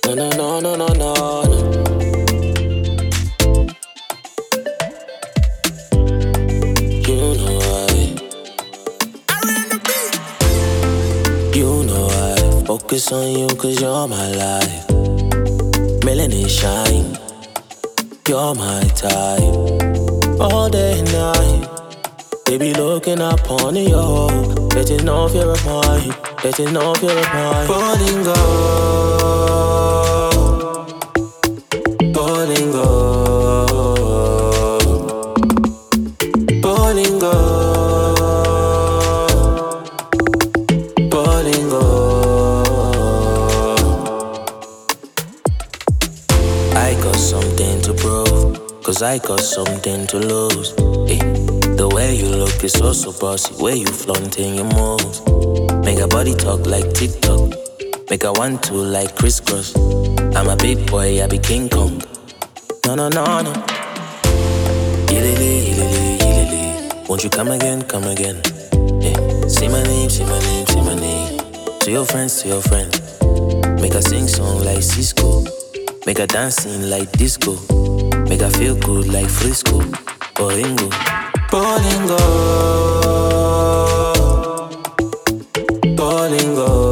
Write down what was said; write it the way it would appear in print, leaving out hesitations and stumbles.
No, no, no, no, no, no, no. You know I focus on you cause you're my life. Melanin shine, you're my type. All day and night, baby looking up on you. Letting off your mind, letting off your mind. Bolingo, bolingo, bolingo, bolingo. I got something to prove, cause I got something to lose. Hey, the way you look is so bossy, way you flaunting your moves. Make a body talk like TikTok, make a 1-2 like crisscross. I'm a big boy, I be King Kong. No, no, no, no. Ilili, ilili, ilili. Won't you come again, come again? Yeah. Say my name, say my name, say my name. To your friends, to your friends. Make a sing song like Cisco. Make a dance scene like disco. Make a feel good like Frisco. Bolingo, bolingo, bolingo.